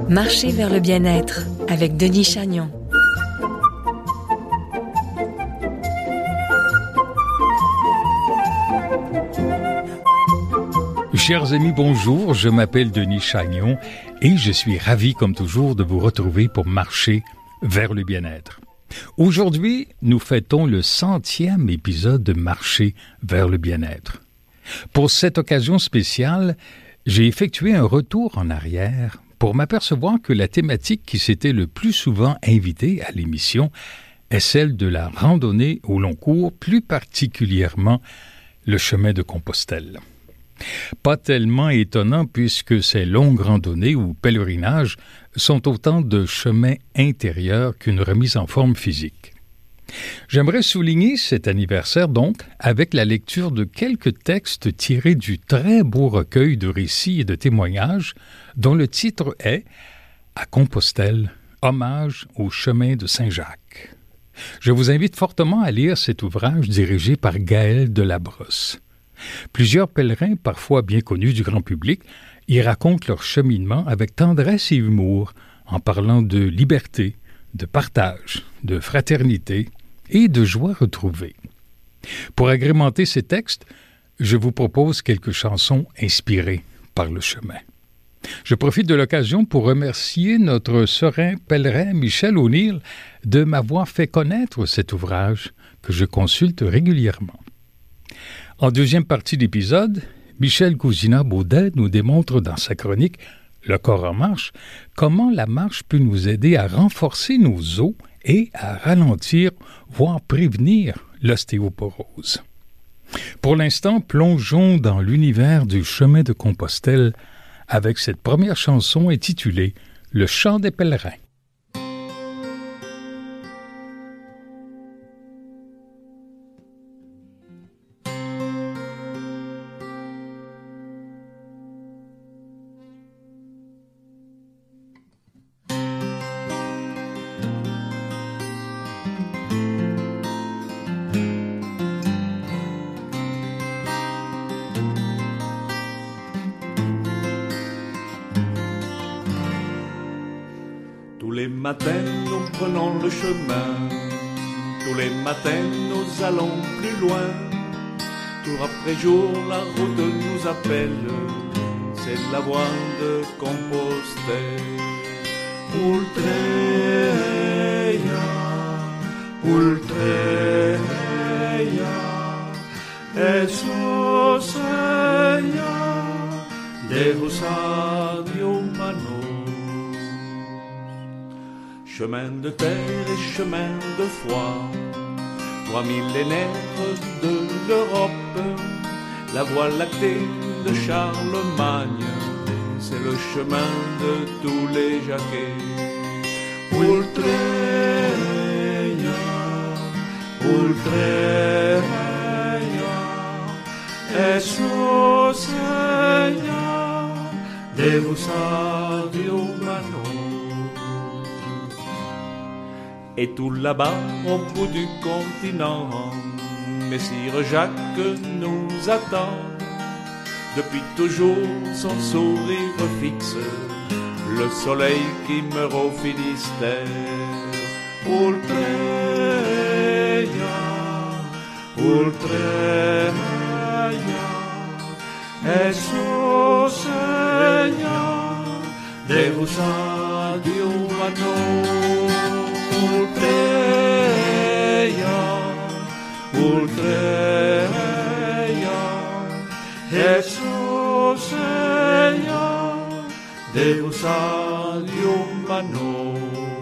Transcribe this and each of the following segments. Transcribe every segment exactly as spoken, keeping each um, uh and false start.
Marcher vers le bien-être avec Denis Chagnon. Chers amis, bonjour, je m'appelle Denis Chagnon et je suis ravi comme toujours de vous retrouver pour marcher vers le bien-être. Aujourd'hui, nous fêtons le centième épisode de Marcher vers le bien-être. Pour cette occasion spéciale, j'ai effectué un retour en arrière pour m'apercevoir que la thématique qui s'était le plus souvent invitée à l'émission est celle de la randonnée au long cours, plus particulièrement le chemin de Compostelle. Pas tellement étonnant puisque ces longues randonnées ou pèlerinages sont autant de chemins intérieurs qu'une remise en forme physique. J'aimerais souligner cet anniversaire donc avec la lecture de quelques textes tirés du très beau recueil de récits et de témoignages dont le titre est « À Compostelle, hommage au chemin de Saint-Jacques ». Je vous invite fortement à lire cet ouvrage dirigé par Gaël Delabrosse. Plusieurs pèlerins, parfois bien connus du grand public, y racontent leur cheminement avec tendresse et humour, en parlant de liberté, de partage, de fraternité et de joie retrouvée. Pour agrémenter ces textes, je vous propose quelques chansons inspirées par le chemin. Je profite de l'occasion pour remercier notre serein pèlerin Michel O'Neill de m'avoir fait connaître cet ouvrage que je consulte régulièrement. En deuxième partie d'épisode, Michel Cousina-Baudet nous démontre dans sa chronique « Le corps en marche » comment la marche peut nous aider à renforcer nos os et à ralentir, voire prévenir l'ostéoporose. Pour l'instant, plongeons dans l'univers du chemin de Compostelle avec cette première chanson intitulée « Le chant des pèlerins ». Tous les matins, nous prenons le chemin. Tous les matins, nous allons plus loin. Jour après jour, la route nous appelle. C'est la voie de Compostelle. Ultreia, ultreia, esos ella, Deus adios manos. Chemin de terre et chemin de foi, trois millénaires de l'Europe, la voie lactée de Charlemagne, c'est le chemin de tous les Jacquets. Ultreia, ultreia, esos ella, Deus adios manos. Et tout là-bas, au bout du continent, Messire Jacques nous attend. Depuis toujours, son sourire fixe le soleil qui meurt au Finistère. Ultreia, ultreia, esos ella, Deus adios manos. Ultreia, ultreia, Jesús ella, Deus adios manos.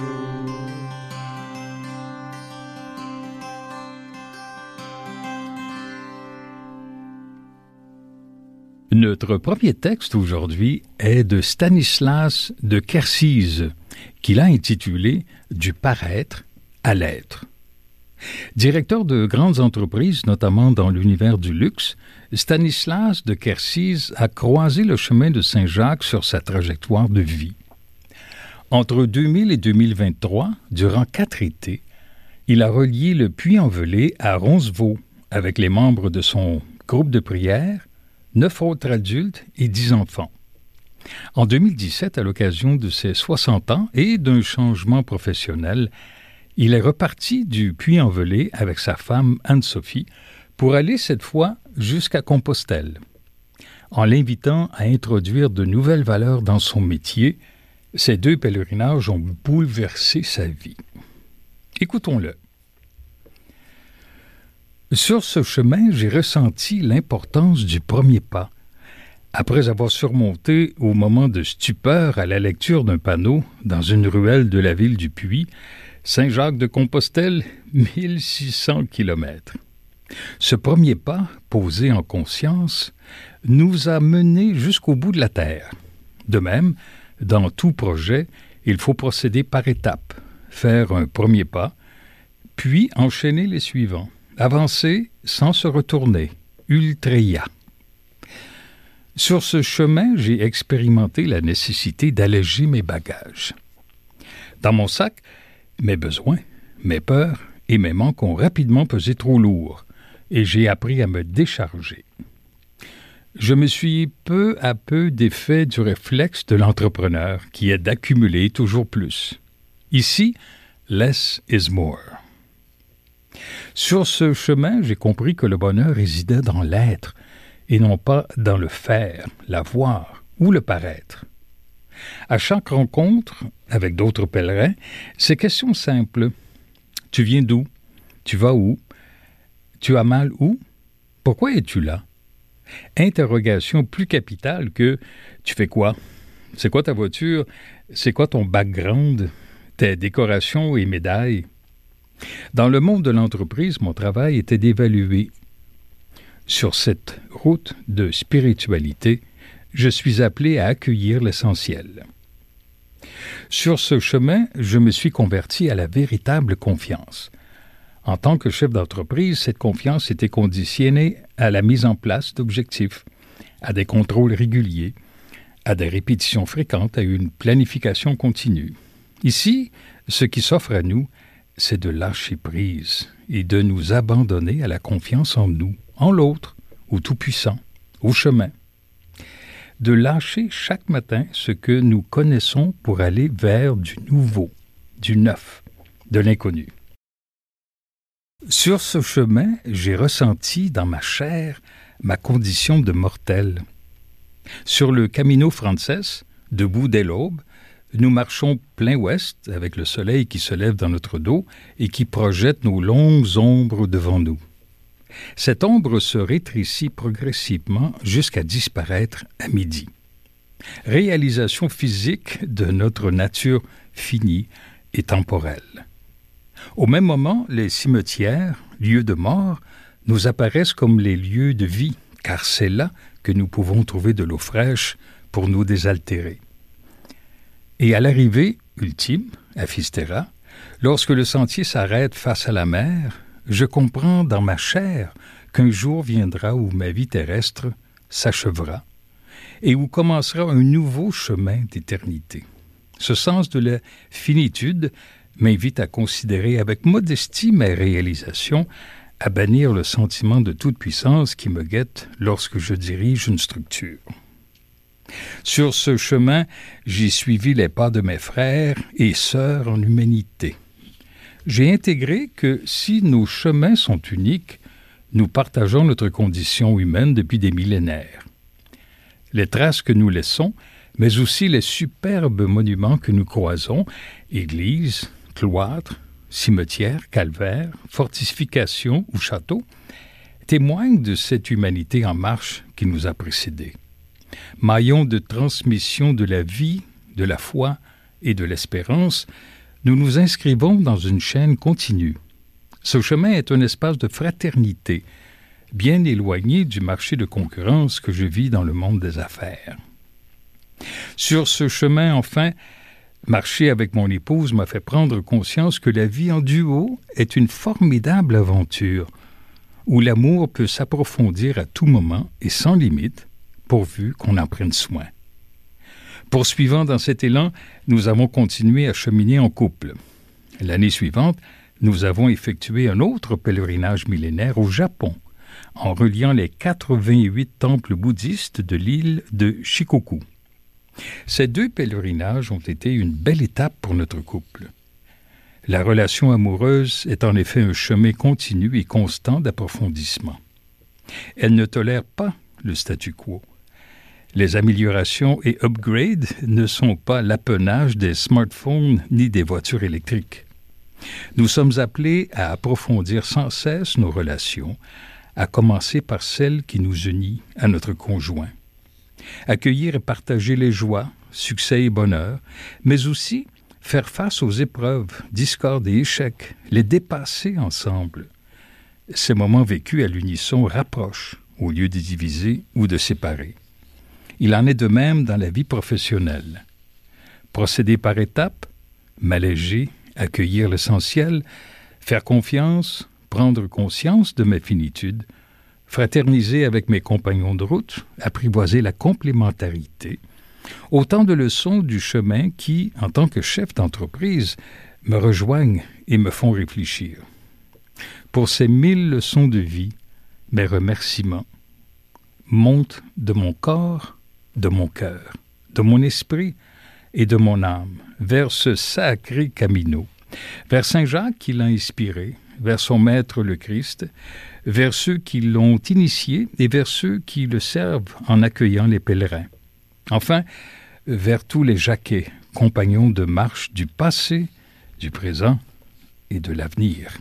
Notre premier texte aujourd'hui est de Stanislas de Kersise, qu'il a intitulé « Du paraître à l'être ». Directeur de grandes entreprises, notamment dans l'univers du luxe, Stanislas de Kersise a croisé le chemin de Saint-Jacques sur sa trajectoire de vie. Entre deux mille et deux mille vingt-trois, durant quatre étés, il a relié le Puy-en-Velay à Roncevaux avec les membres de son groupe de prière, neuf autres adultes et dix enfants. En deux mille dix-sept, à l'occasion de ses soixante ans et d'un changement professionnel, il est reparti du Puy-en-Velay avec sa femme Anne-Sophie pour aller cette fois jusqu'à Compostelle. En l'invitant à introduire de nouvelles valeurs dans son métier, ces deux pèlerinages ont bouleversé sa vie. Écoutons-le. Sur ce chemin, j'ai ressenti l'importance du premier pas. Après avoir surmonté au moment de stupeur à la lecture d'un panneau dans une ruelle de la ville du Puy, Saint-Jacques-de-Compostelle, mille six cents kilomètres. Ce premier pas, posé en conscience, nous a menés jusqu'au bout de la terre. De même, dans tout projet, il faut procéder par étapes, faire un premier pas, puis enchaîner les suivants, avancer sans se retourner, ultreia. Sur ce chemin, j'ai expérimenté la nécessité d'alléger mes bagages. Dans mon sac, mes besoins, mes peurs et mes manques ont rapidement pesé trop lourd, et j'ai appris à me décharger. Je me suis peu à peu défait du réflexe de l'entrepreneur qui est d'accumuler toujours plus. Ici, less is more. Sur ce chemin, j'ai compris que le bonheur résidait dans l'être et non pas dans le faire, l'avoir ou le paraître. À chaque rencontre avec d'autres pèlerins, ces questions simples. Tu viens d'où? Tu vas où? Tu as mal où? Pourquoi es-tu là? Interrogation plus capitale que « Tu fais quoi? C'est quoi ta voiture? C'est quoi ton background? Tes décorations et médailles? » Dans le monde de l'entreprise, mon travail était d'évaluer. Sur cette route de spiritualité, je suis appelé à accueillir l'essentiel. Sur ce chemin, je me suis converti à la véritable confiance. En tant que chef d'entreprise, cette confiance était conditionnée à la mise en place d'objectifs, à des contrôles réguliers, à des répétitions fréquentes, à une planification continue. Ici, ce qui s'offre à nous, c'est de lâcher prise et de nous abandonner à la confiance en nous, en l'autre, au Tout-Puissant, au chemin. De lâcher chaque matin ce que nous connaissons pour aller vers du nouveau, du neuf, de l'inconnu. Sur ce chemin, j'ai ressenti dans ma chair ma condition de mortel. Sur le Camino Frances, debout dès l'aube, nous marchons plein ouest avec le soleil qui se lève dans notre dos et qui projette nos longues ombres devant nous. Cette ombre se rétrécit progressivement jusqu'à disparaître à midi. Réalisation physique de notre nature finie et temporelle. Au même moment, les cimetières, lieux de mort, nous apparaissent comme les lieux de vie, car c'est là que nous pouvons trouver de l'eau fraîche pour nous désaltérer. Et à l'arrivée ultime, à Fisterra, lorsque le sentier s'arrête face à la mer, je comprends dans ma chair qu'un jour viendra où ma vie terrestre s'achèvera et où commencera un nouveau chemin d'éternité. Ce sens de la finitude m'invite à considérer avec modestie mes réalisations, à bannir le sentiment de toute puissance qui me guette lorsque je dirige une structure. Sur ce chemin, j'ai suivi les pas de mes frères et sœurs en humanité. J'ai intégré que si nos chemins sont uniques, nous partageons notre condition humaine depuis des millénaires. Les traces que nous laissons, mais aussi les superbes monuments que nous croisons, églises, cloîtres, cimetières, calvaires, fortifications ou châteaux, témoignent de cette humanité en marche qui nous a précédés. Maillons de transmission de la vie, de la foi et de l'espérance, nous nous inscrivons dans une chaîne continue. Ce chemin est un espace de fraternité, bien éloigné du marché de concurrence que je vis dans le monde des affaires. Sur ce chemin, enfin, marcher avec mon épouse m'a fait prendre conscience que la vie en duo est une formidable aventure, où l'amour peut s'approfondir à tout moment et sans limite, pourvu qu'on en prenne soin. Poursuivant dans cet élan, nous avons continué à cheminer en couple. L'année suivante, nous avons effectué un autre pèlerinage millénaire au Japon, en reliant les quatre-vingt-huit temples bouddhistes de l'île de Shikoku. Ces deux pèlerinages ont été une belle étape pour notre couple. La relation amoureuse est en effet un chemin continu et constant d'approfondissement. Elle ne tolère pas le statu quo. Les améliorations et upgrades ne sont pas l'apanage des smartphones ni des voitures électriques. Nous sommes appelés à approfondir sans cesse nos relations, à commencer par celle qui nous unit à notre conjoint. Accueillir et partager les joies, succès et bonheur, mais aussi faire face aux épreuves, discordes et échecs, les dépasser ensemble. Ces moments vécus à l'unisson rapprochent, au lieu de diviser ou de séparer. Il en est de même dans la vie professionnelle. Procéder par étapes, m'alléger, accueillir l'essentiel, faire confiance, prendre conscience de ma finitude, fraterniser avec mes compagnons de route, apprivoiser la complémentarité, autant de leçons du chemin qui, en tant que chef d'entreprise, me rejoignent et me font réfléchir. Pour ces mille leçons de vie, mes remerciements montent de mon corps, de mon cœur, de mon esprit et de mon âme vers ce sacré Camino, vers Saint Jacques qui l'a inspiré, vers son maître le Christ, vers ceux qui l'ont initié et vers ceux qui le servent en accueillant les pèlerins. Enfin, vers tous les Jacquais, compagnons de marche du passé, du présent et de l'avenir.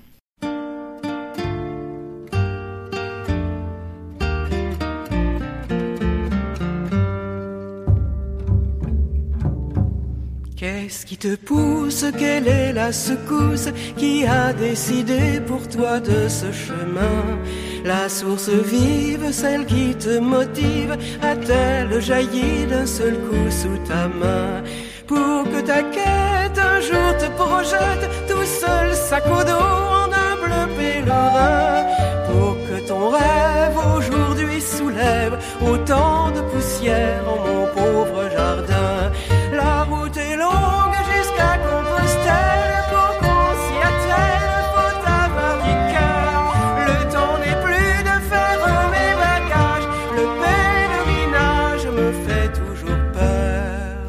Qu'est-ce qui te pousse? Quelle est la secousse qui a décidé pour toi de ce chemin? La source vive, celle qui te motive, a-t-elle jailli d'un seul coup sous ta main? Pour que ta quête un jour te projette tout seul, sac au dos, en humble pèlerin. Pour que ton rêve aujourd'hui soulève autant de poussière en mon pauvre jardin. La route est longue jusqu'à Compostelle, pour qu'on s'y attelle, faut avoir du cœur. Le temps n'est plus de faire mes bagages, le pèlerinage me fait toujours peur.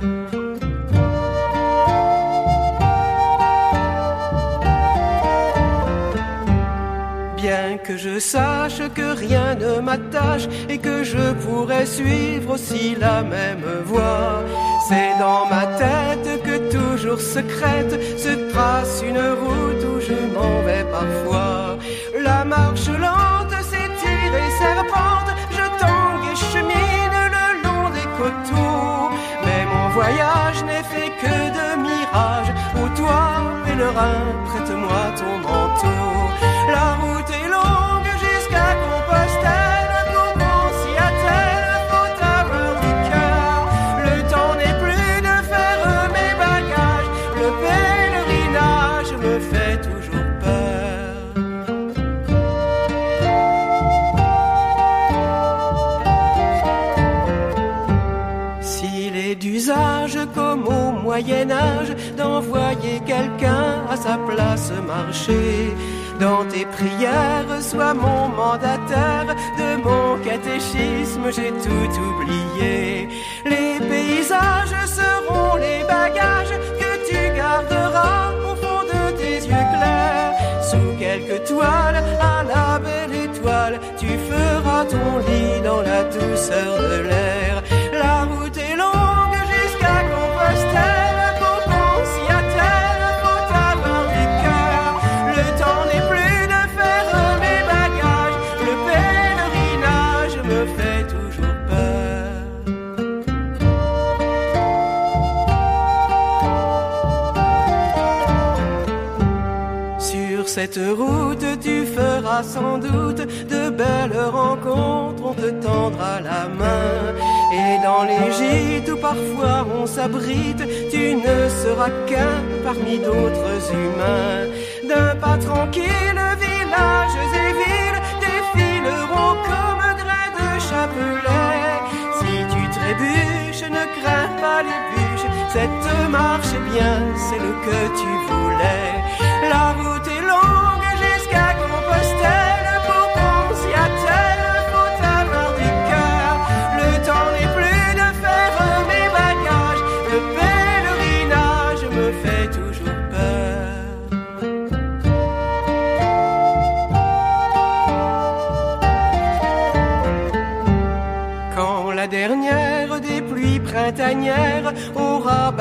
Bien que je sache que rien ne m'attache et que je pourrais suivre aussi la même voie, c'est dans ma tête que toujours secrète se trace une route où je m'en vais parfois. La marche lente s'étire et serpente, je tangue et chemine le long des coteaux. Mais mon voyage n'est fait que de mirages, où toi, pèlerin, prête-moi ton manteau. La route est longue jusqu'à Compostelle, pour qu'on s'y attelle, faut avoir du cœur. Le temps n'est plus de faire mes bagages, le pèlerinage me fait toujours peur. S'il est d'usage comme au Moyen-Âge d'envoyer quelqu'un à sa place marcher, dans tes prières, sois mon mandataire, de mon catéchisme j'ai tout oublié. Les paysages seront les bagages que tu garderas au fond de tes yeux clairs. Sous quelques toiles, à la belle étoile, tu feras ton lit dans la douceur de l'air. La route est longue jusqu'à Compostelle, pour qu'on s'y attelle, faut avoir du cœur. Le temps n'est plus de faire mes bagages, le pèlerinage me fait toujours peur. Sur cette route tu feras sans doute de belles rencontres, on te tendra la main. Et dans les gîtes où parfois on s'abrite, tu ne seras qu'un parmi d'autres humains. D'un pas tranquille, villages et villes défileront comme grains de chapelet. Si tu trébuches, ne crains pas les bûches, cette marche est bien celle que tu voulais. La route est longue jusqu'à Compostelle, pour qu'on s'y attelle, faut avoir du cœur. Le temps n'est plus de faire mes bagages,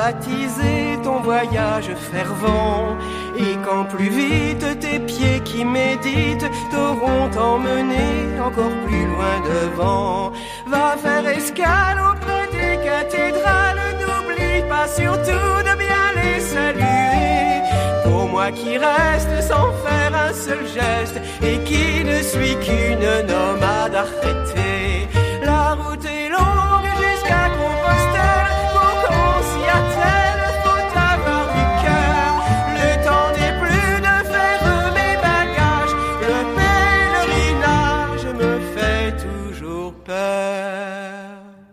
baptisé ton voyage fervent. Et quand plus vite tes pieds qui méditent t'auront emmené encore plus loin devant, va faire escale auprès des cathédrales, n'oublie pas surtout de bien les saluer. Pour moi qui reste sans faire un seul geste et qui ne suis qu'une nomade arrêtée, la route est longue jusqu'à Compostelle, pour qu'on s'y attelle faut avoir du cœur. Le temps n'est plus de faire mes bagages, le pèlerinage me fait toujours peur.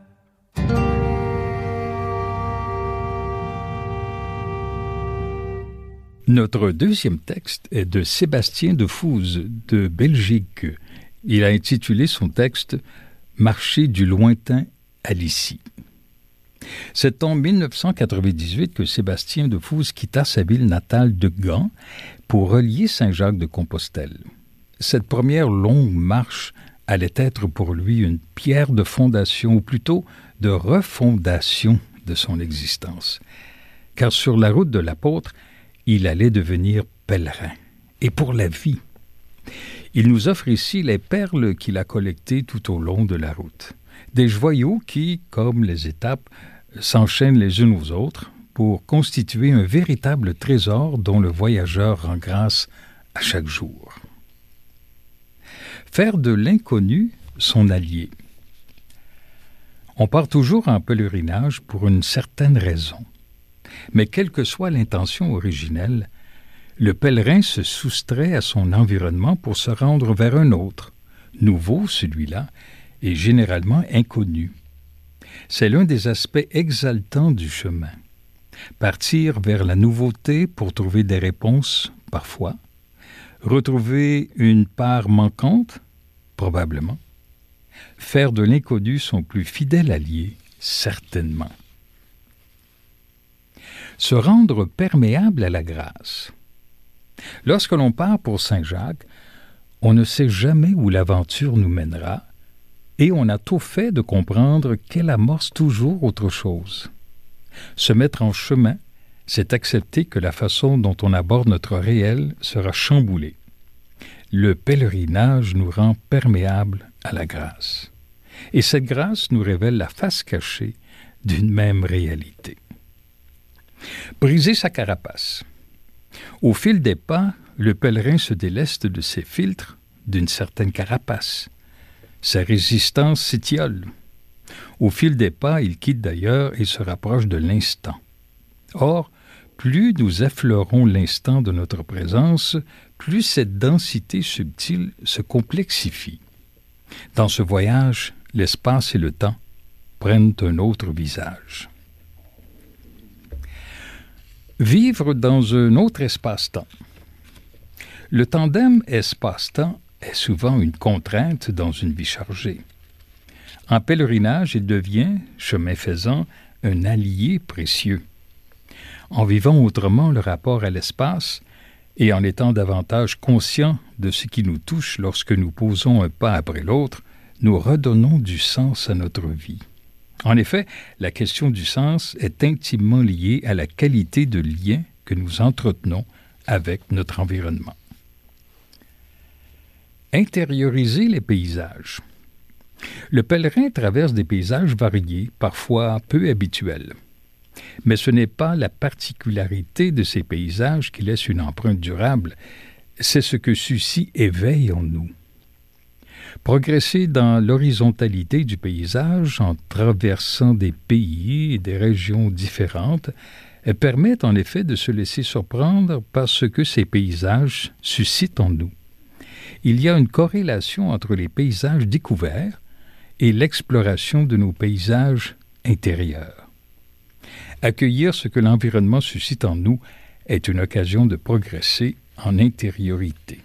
Notre deuxième texte est de Sébastien de Fouze, de Belgique. Il a intitulé son texte « Marcher du lointain à l'ici ». C'est en dix-neuf cent quatre-vingt-dix-huit que Sébastien de Fouze quitta sa ville natale de Gand pour relier Saint-Jacques-de-Compostelle. Cette première longue marche allait être pour lui une pierre de fondation, ou plutôt de refondation de son existence. Car sur la route de l'apôtre, il allait devenir pèlerin, et pour la vie. Il nous offre ici les perles qu'il a collectées tout au long de la route. Des joyaux qui, comme les étapes, s'enchaînent les unes aux autres pour constituer un véritable trésor dont le voyageur rend grâce à chaque jour. Faire de l'inconnu son allié. On part toujours en pèlerinage pour une certaine raison. Mais quelle que soit l'intention originelle, le pèlerin se soustrait à son environnement pour se rendre vers un autre, nouveau celui-là, et généralement inconnu. C'est l'un des aspects exaltants du chemin. Partir vers la nouveauté pour trouver des réponses, parfois. Retrouver une part manquante, probablement. Faire de l'inconnu son plus fidèle allié, certainement. Se rendre perméable à la grâce. Lorsque l'on part pour Saint-Jacques, on ne sait jamais où l'aventure nous mènera, et on a tôt fait de comprendre qu'elle amorce toujours autre chose. Se mettre en chemin, c'est accepter que la façon dont on aborde notre réel sera chamboulée. Le pèlerinage nous rend perméables à la grâce. Et cette grâce nous révèle la face cachée d'une même réalité. Briser sa carapace. Au fil des pas, le pèlerin se déleste de ses filtres, d'une certaine carapace. Sa résistance s'étiole. Au fil des pas, il quitte d'ailleurs et se rapproche de l'instant. Or, plus nous effleurons l'instant de notre présence, plus cette densité subtile se complexifie. Dans ce voyage, l'espace et le temps prennent un autre visage. Vivre dans un autre espace-temps. Le tandem espace-temps est souvent une contrainte dans une vie chargée. En pèlerinage, il devient, chemin faisant, un allié précieux. En vivant autrement le rapport à l'espace et en étant davantage conscients de ce qui nous touche lorsque nous posons un pas après l'autre, nous redonnons du sens à notre vie. En effet, la question du sens est intimement liée à la qualité de lien que nous entretenons avec notre environnement. Intérioriser les paysages. Le pèlerin traverse des paysages variés, parfois peu habituels. Mais ce n'est pas la particularité de ces paysages qui laisse une empreinte durable, c'est ce que ceux-ci éveillent en nous. Progresser dans l'horizontalité du paysage en traversant des pays et des régions différentes permet en effet de se laisser surprendre par ce que ces paysages suscitent en nous. Il y a une corrélation entre les paysages découverts et l'exploration de nos paysages intérieurs. Accueillir ce que l'environnement suscite en nous est une occasion de progresser en intériorité.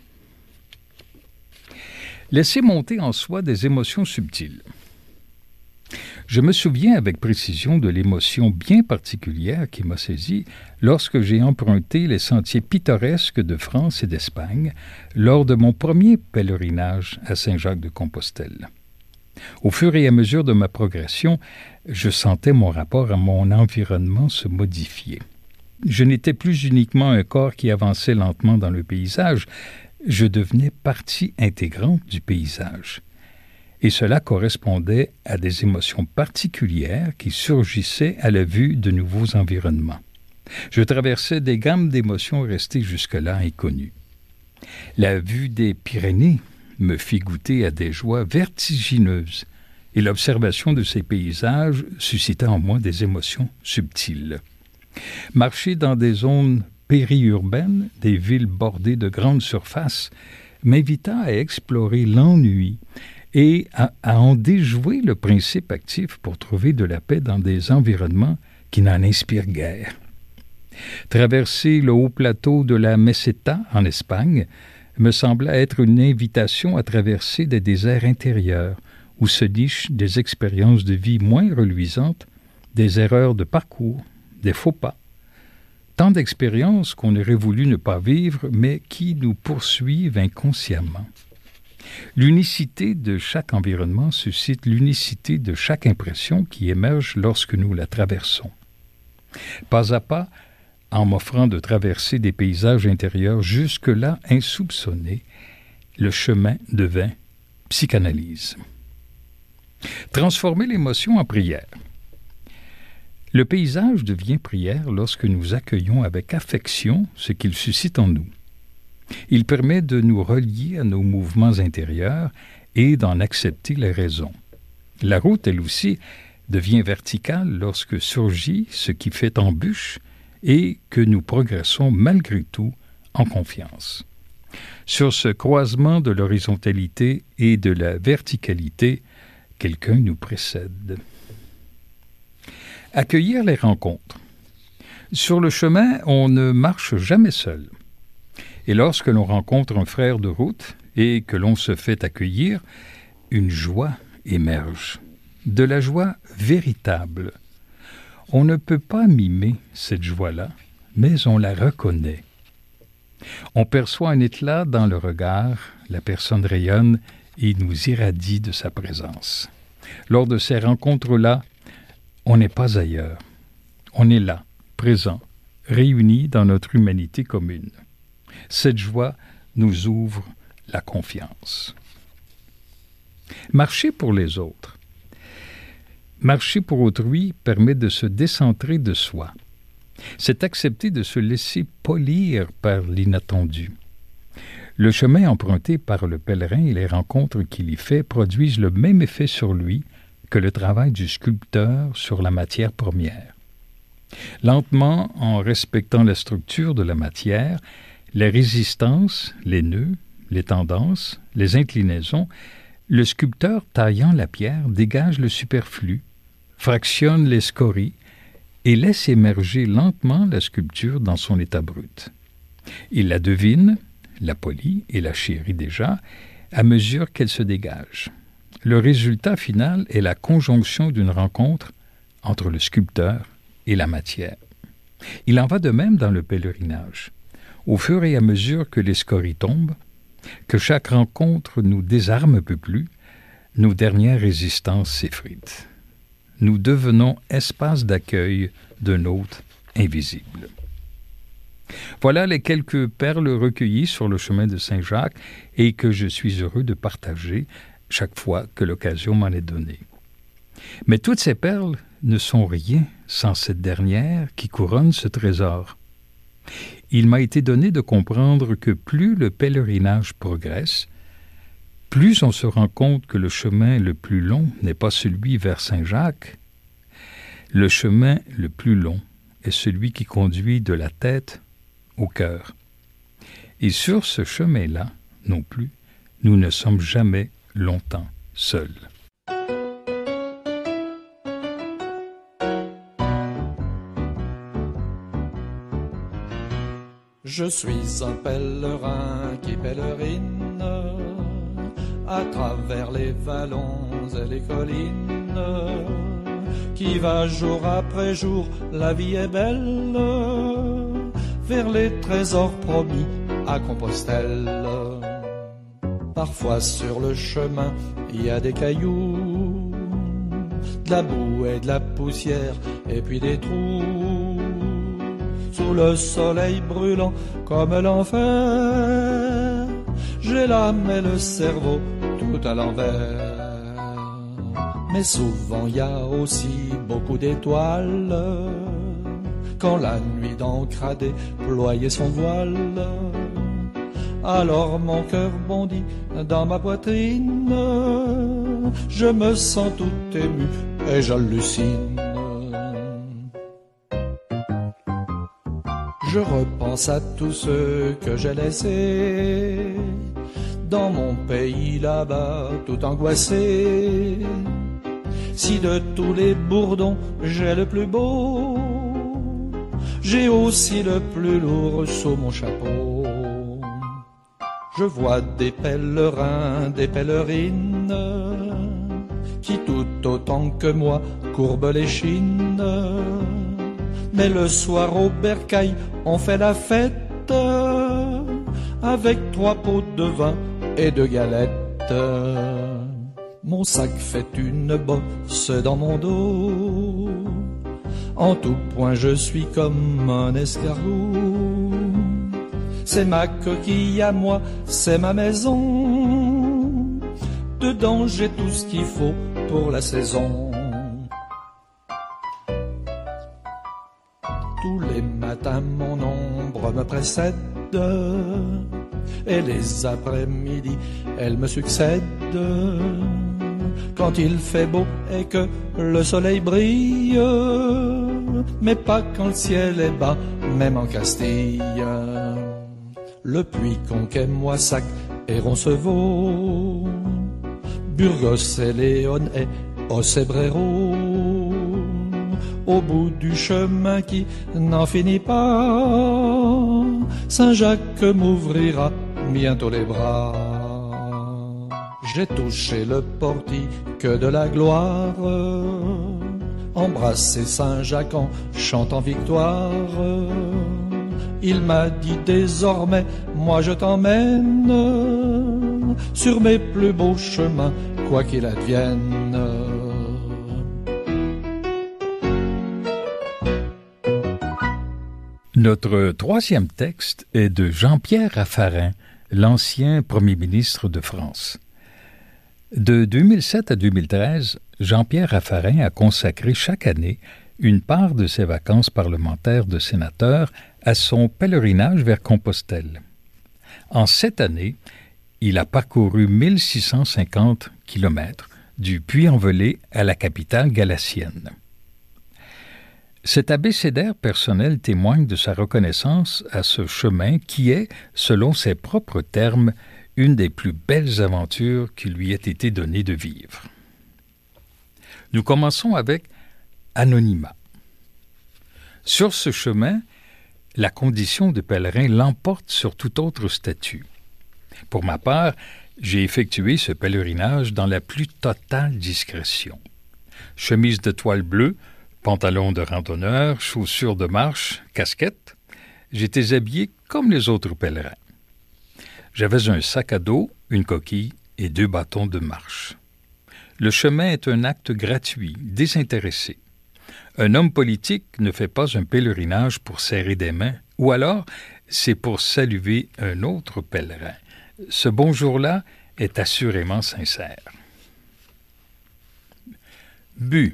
Laisser monter en soi des émotions subtiles. Je me souviens avec précision de l'émotion bien particulière qui m'a saisi lorsque j'ai emprunté les sentiers pittoresques de France et d'Espagne lors de mon premier pèlerinage à Saint-Jacques-de-Compostelle. Au fur et à mesure de ma progression, je sentais mon rapport à mon environnement se modifier. Je n'étais plus uniquement un corps qui avançait lentement dans le paysage, je devenais partie intégrante du paysage. Et cela correspondait à des émotions particulières qui surgissaient à la vue de nouveaux environnements. Je traversais des gammes d'émotions restées jusque-là inconnues. La vue des Pyrénées me fit goûter à des joies vertigineuses, et l'observation de ces paysages suscita en moi des émotions subtiles. Marcher dans des zones périurbaines, des villes bordées de grandes surfaces, m'invita à explorer l'ennui et à, à en déjouer le principe actif pour trouver de la paix dans des environnements qui n'en inspirent guère. Traverser le haut plateau de la Meseta, en Espagne, me sembla être une invitation à traverser des déserts intérieurs où se nichent des expériences de vie moins reluisantes, des erreurs de parcours, des faux pas. Tant d'expériences qu'on aurait voulu ne pas vivre, mais qui nous poursuivent inconsciemment. L'unicité de chaque environnement suscite l'unicité de chaque impression qui émerge lorsque nous la traversons. Pas à pas, en m'offrant de traverser des paysages intérieurs jusque-là insoupçonnés, le chemin devint psychanalyse. Transformer l'émotion en prière. Le paysage devient prière lorsque nous accueillons avec affection ce qu'il suscite en nous. Il permet de nous relier à nos mouvements intérieurs et d'en accepter les raisons. La route, elle aussi, devient verticale lorsque surgit ce qui fait embûche et que nous progressons malgré tout en confiance. Sur ce croisement de l'horizontalité et de la verticalité, quelqu'un nous précède. Accueillir les rencontres. Sur le chemin, on ne marche jamais seul. Et lorsque l'on rencontre un frère de route et que l'on se fait accueillir, une joie émerge. De la joie véritable. On ne peut pas mimer cette joie-là, mais on la reconnaît. On perçoit un éclat dans le regard, la personne rayonne et nous irradie de sa présence. Lors de ces rencontres-là, on n'est pas ailleurs. On est là, présent, réunis dans notre humanité commune. Cette joie nous ouvre la confiance. Marcher pour les autres. Marcher pour autrui permet de se décentrer de soi. C'est accepter de se laisser polir par l'inattendu. Le chemin emprunté par le pèlerin et les rencontres qu'il y fait produisent le même effet sur lui que le travail du sculpteur sur la matière première. Lentement, en respectant la structure de la matière, les résistances, les nœuds, les tendances, les inclinaisons, le sculpteur taillant la pierre dégage le superflu, fractionne les scories et laisse émerger lentement la sculpture dans son état brut. Il la devine, la polit et la chérit déjà, à mesure qu'elle se dégage. Le résultat final est la conjonction d'une rencontre entre le sculpteur et la matière. Il en va de même dans le pèlerinage. Au fur et à mesure que les scories tombent, que chaque rencontre nous désarme un peu plus, nos dernières résistances s'effritent. Nous devenons espace d'accueil d'un hôte invisible. Voilà les quelques perles recueillies sur le chemin de Saint-Jacques et que je suis heureux de partager chaque fois que l'occasion m'en est donnée. Mais toutes ces perles ne sont rien sans cette dernière qui couronne ce trésor. Il m'a été donné de comprendre que plus le pèlerinage progresse, plus on se rend compte que le chemin le plus long n'est pas celui vers Saint-Jacques. Le chemin le plus long est celui qui conduit de la tête au cœur. Et sur ce chemin-là, non plus, nous ne sommes jamais longtemps seuls. Je suis un pèlerin qui pèlerine à travers les vallons et les collines, qui va jour après jour, la vie est belle, vers les trésors promis à Compostelle. Parfois sur le chemin, il y a des cailloux, de la boue et de la poussière, et puis des trous. Sous le soleil brûlant comme l'enfer, j'ai l'âme et le cerveau tout à l'envers. Mais souvent il y a aussi beaucoup d'étoiles, quand la nuit d'encre a déployé son voile. Alors mon cœur bondit dans ma poitrine, je me sens tout ému et j'hallucine. Je repense à tous ceux que j'ai laissés dans mon pays là-bas tout angoissé. Si de tous les bourdons j'ai le plus beau, j'ai aussi le plus lourd sous mon chapeau. Je vois des pèlerins, des pèlerines, qui tout autant que moi courbent les chines. Mais le soir au bercail, on fait la fête, avec trois pots de vin et deux galettes. Mon sac fait une bosse dans mon dos, en tout point je suis comme un escargot. C'est ma coquille à moi, c'est ma maison, dedans j'ai tout ce qu'il faut pour la saison. Tous les matins mon ombre me précède, et les après-midi elle me succède. Quand il fait beau et que le soleil brille, mais pas quand le ciel est bas, même en Castille. Le Puy-Conquet, Moissac et Roncevaux, Burgos et Léon et Océbrero. Au bout du chemin qui n'en finit pas, Saint-Jacques m'ouvrira bientôt les bras. J'ai touché le portique de la gloire, embrassé Saint-Jacques en chantant victoire. Il m'a dit désormais, moi je t'emmène sur mes plus beaux chemins, quoi qu'il advienne. Notre troisième texte est de Jean-Pierre Raffarin, l'ancien premier ministre de France. De deux mille sept à deux mille treize, Jean-Pierre Raffarin a consacré chaque année une part de ses vacances parlementaires de sénateur à son pèlerinage vers Compostelle. En sept années, il a parcouru mille six cent cinquante kilomètres du Puy-en-Velay à la capitale galicienne. Cet abécédaire personnel témoigne de sa reconnaissance à ce chemin qui est, selon ses propres termes, une des plus belles aventures qui lui ait été donné de vivre. Nous commençons avec anonymat. Sur ce chemin, la condition de pèlerin l'emporte sur tout autre statut. Pour ma part, j'ai effectué ce pèlerinage dans la plus totale discrétion. Chemise de toile bleue, pantalon de randonneur, chaussures de marche, casquette, j'étais habillé comme les autres pèlerins. J'avais un sac à dos, une coquille et deux bâtons de marche. Le chemin est un acte gratuit, désintéressé. Un homme politique ne fait pas un pèlerinage pour serrer des mains, ou alors c'est pour saluer un autre pèlerin. Ce bonjour-là est assurément sincère. But.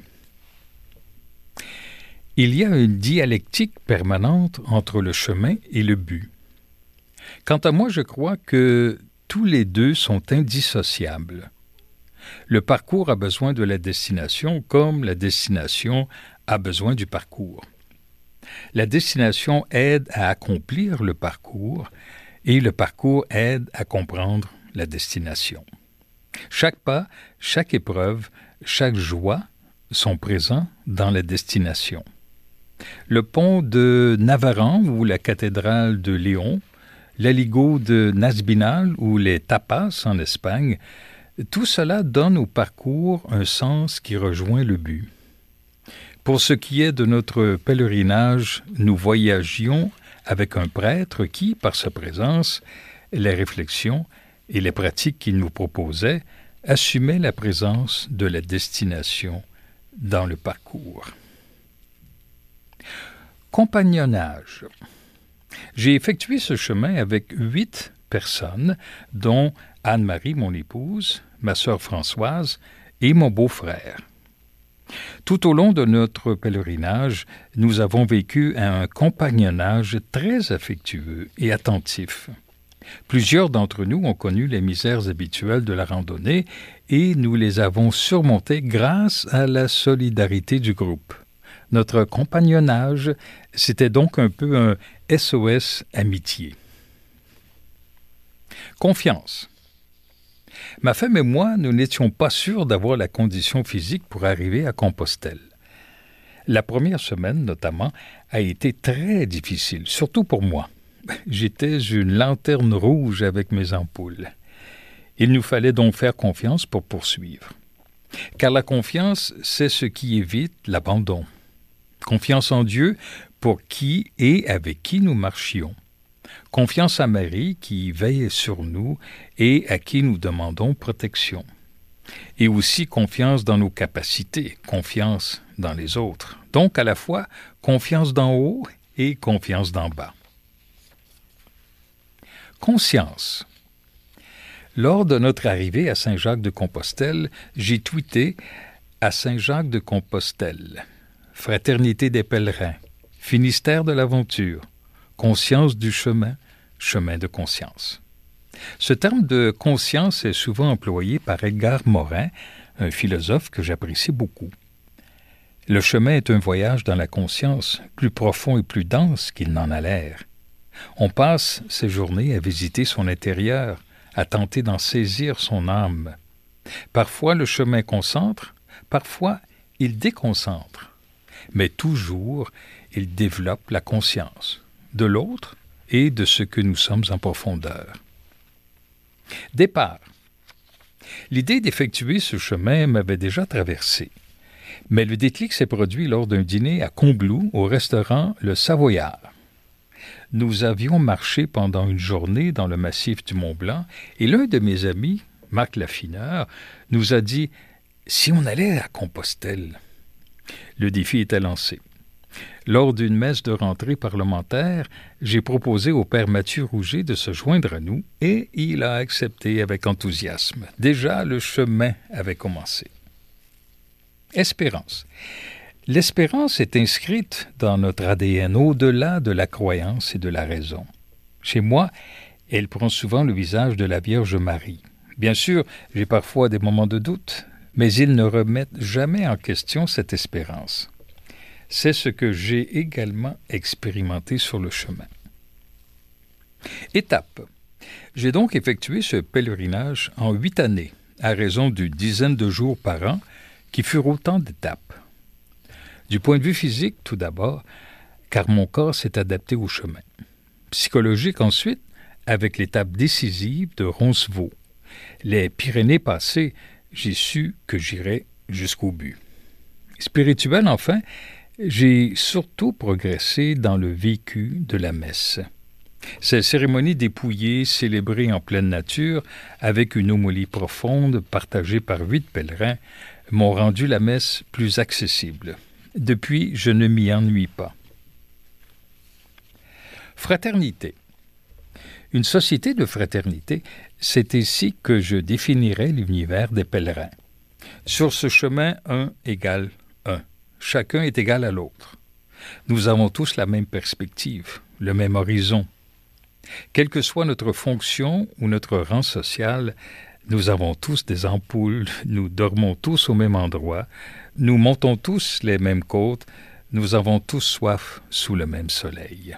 Il y a une dialectique permanente entre le chemin et le but. Quant à moi, je crois que tous les deux sont indissociables. Le parcours a besoin de la destination comme la destination a besoin du parcours. La destination aide à accomplir le parcours et le parcours aide à comprendre la destination. Chaque pas, chaque épreuve, chaque joie sont présents dans la destination. Le pont de Navarran ou la cathédrale de Léon, l'Aligot de Nasbinal ou les tapas en Espagne, tout cela donne au parcours un sens qui rejoint le but. Pour ce qui est de notre pèlerinage, nous voyagions avec un prêtre qui, par sa présence, les réflexions, et les pratiques qu'il nous proposait assumaient la présence de la destination dans le parcours. Compagnonnage. J'ai effectué ce chemin avec huit personnes, dont Anne-Marie, mon épouse, ma sœur Françoise et mon beau-frère. Tout au long de notre pèlerinage, nous avons vécu un compagnonnage très affectueux et attentif. Plusieurs d'entre nous ont connu les misères habituelles de la randonnée et nous les avons surmontées grâce à la solidarité du groupe. Notre compagnonnage, c'était donc un peu un S O S amitié. Confiance. Ma femme et moi, nous n'étions pas sûrs d'avoir la condition physique pour arriver à Compostelle. La première semaine, notamment, a été très difficile, surtout pour moi. J'étais une lanterne rouge avec mes ampoules. Il nous fallait donc faire confiance pour poursuivre. Car la confiance, c'est ce qui évite l'abandon. Confiance en Dieu pour qui et avec qui nous marchions. Confiance à Marie qui veille sur nous et à qui nous demandons protection. Et aussi confiance dans nos capacités, confiance dans les autres. Donc à la fois confiance d'en haut et confiance d'en bas. Conscience. Lors de notre arrivée à Saint-Jacques-de-Compostelle, j'ai tweeté à Saint-Jacques-de-Compostelle, Fraternité des pèlerins, Finistère de l'aventure, conscience du chemin, chemin de conscience. Ce terme de conscience est souvent employé par Edgar Morin, un philosophe que j'apprécie beaucoup. Le chemin est un voyage dans la conscience, plus profond et plus dense qu'il n'en a l'air. On passe ses journées à visiter son intérieur, à tenter d'en saisir son âme. Parfois le chemin concentre, parfois il déconcentre, mais toujours il développe la conscience de l'autre et de ce que nous sommes en profondeur. Départ. L'idée d'effectuer ce chemin m'avait déjà traversé, mais le déclic s'est produit lors d'un dîner à Combloux au restaurant Le Savoyard. Nous avions marché pendant une journée dans le massif du Mont-Blanc et l'un de mes amis, Marc Laffineur, nous a dit « Si on allait à Compostelle ?» Le défi était lancé. Lors d'une messe de rentrée parlementaire, j'ai proposé au père Mathieu Rouget de se joindre à nous et il a accepté avec enthousiasme. Déjà, le chemin avait commencé. Espérance. L'espérance est inscrite dans notre A D N au-delà de la croyance et de la raison. Chez moi, elle prend souvent le visage de la Vierge Marie. Bien sûr, j'ai parfois des moments de doute, mais ils ne remettent jamais en question cette espérance. C'est ce que j'ai également expérimenté sur le chemin. Étape. J'ai donc effectué ce pèlerinage en huit années, à raison d'une dizaine de jours par an, qui furent autant d'étapes. Du point de vue physique, tout d'abord, car mon corps s'est adapté au chemin. Psychologique ensuite, avec l'étape décisive de Roncevaux. Les Pyrénées passées, j'ai su que j'irais jusqu'au but. Spirituel enfin, j'ai surtout progressé dans le vécu de la messe. Ces cérémonies dépouillées, célébrées en pleine nature, avec une homélie profonde partagée par huit pèlerins, m'ont rendu la messe plus accessible. Depuis, je ne m'y ennuie pas. Fraternité. Une société de fraternité, c'est ici que je définirais l'univers des pèlerins. Sur ce chemin, un égale un. Chacun est égal à l'autre. Nous avons tous la même perspective, le même horizon. Quelle que soit notre fonction ou notre rang social, nous avons tous des ampoules, nous dormons tous au même endroit, nous montons tous les mêmes côtes, nous avons tous soif sous le même soleil.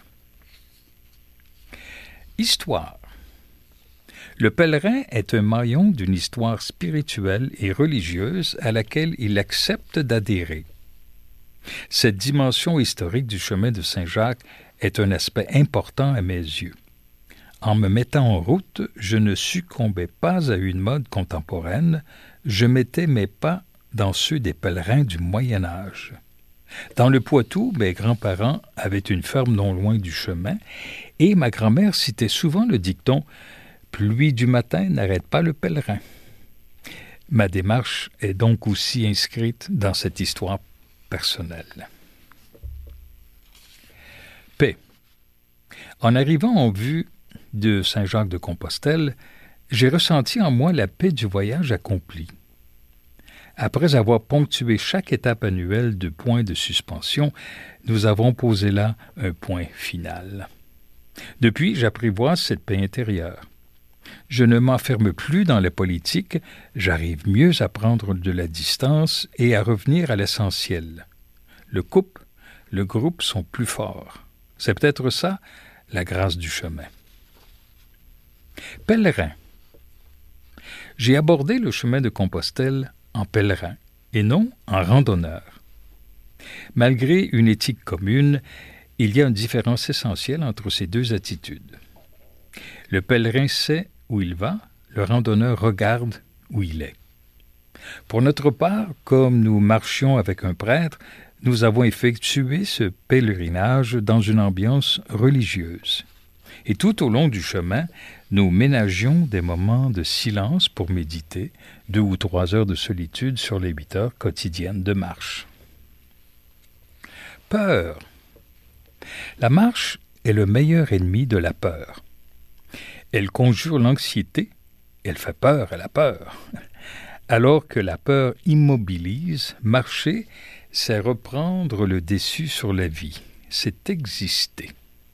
Histoire. Le pèlerin est un maillon d'une histoire spirituelle et religieuse à laquelle il accepte d'adhérer. Cette dimension historique du chemin de Saint-Jacques est un aspect important à mes yeux. En me mettant en route, je ne succombais pas à une mode contemporaine, je mettais mes pas dans ceux des pèlerins du Moyen Âge. Dans le Poitou, mes grands-parents avaient une ferme non loin du chemin, et ma grand-mère citait souvent le dicton Pluie du matin n'arrête pas le pèlerin. Ma démarche est donc aussi inscrite dans cette histoire personnelle. Paix. En arrivant en vue de Saint-Jacques-de-Compostelle, j'ai ressenti en moi la paix du voyage accompli. Après avoir ponctué chaque étape annuelle de points de suspension, nous avons posé là un point final. Depuis, j'apprivoise cette paix intérieure. Je ne m'enferme plus dans la politique, j'arrive mieux à prendre de la distance et à revenir à l'essentiel. Le couple, le groupe sont plus forts. C'est peut-être ça, la grâce du chemin. Pèlerin. J'ai abordé le chemin de Compostelle en pèlerin et non en randonneur. Malgré une éthique commune, il y a une différence essentielle entre ces deux attitudes. Le pèlerin sait où il va, le randonneur regarde où il est. Pour notre part, comme nous marchions avec un prêtre, nous avons effectué ce pèlerinage dans une ambiance religieuse. Et tout au long du chemin, nous ménagions des moments de silence pour méditer, deux ou trois heures de solitude sur les huit heures quotidiennes de marche. Peur. La marche est le meilleur ennemi de la peur. Elle conjure l'anxiété, elle fait peur à la peur. Alors que la peur immobilise, marcher, c'est reprendre le dessus sur la vie, c'est exister.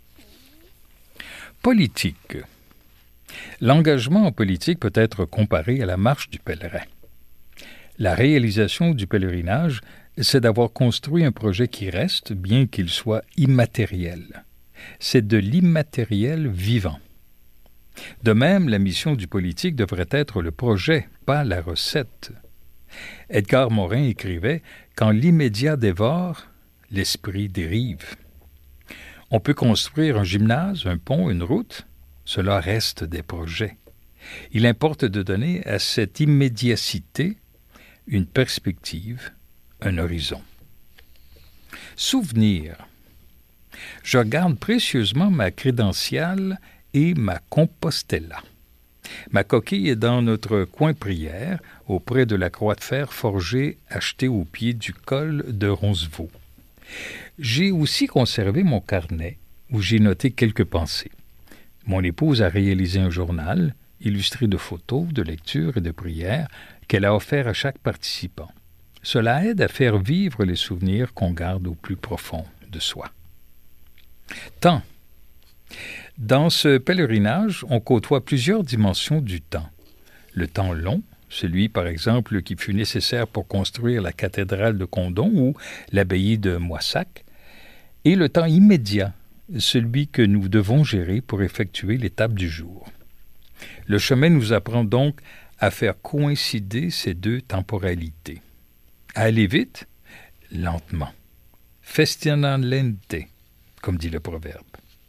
Politique. L'engagement en politique peut être comparé à la marche du pèlerin. La réalisation du pèlerinage, c'est d'avoir construit un projet qui reste, bien qu'il soit immatériel. C'est de l'immatériel vivant. De même, la mission du politique devrait être le projet, pas la recette. Edgar Morin écrivait « Quand l'immédiat dévore, l'esprit dérive ». On peut construire un gymnase, un pont, une route, cela reste des projets. Il importe de donner à cette immédiacité une perspective, un horizon. Souvenir. Je garde précieusement ma crédentiale et ma Compostella. Ma coquille est dans notre coin prière, auprès de la croix de fer forgée achetée au pied du col de Roncevaux. J'ai aussi conservé mon carnet où j'ai noté quelques pensées. Mon épouse a réalisé un journal, illustré de photos, de lectures et de prières, qu'elle a offert à chaque participant. Cela aide à faire vivre les souvenirs qu'on garde au plus profond de soi. Temps. Dans ce pèlerinage, on côtoie plusieurs dimensions du temps. Le temps long, celui par exemple qui fut nécessaire pour construire la cathédrale de Condom ou l'abbaye de Moissac, et le temps immédiat, celui que nous devons gérer pour effectuer l'étape du jour. Le chemin nous apprend donc à faire coïncider ces deux temporalités. À aller vite, lentement. Festina lente, comme dit le proverbe.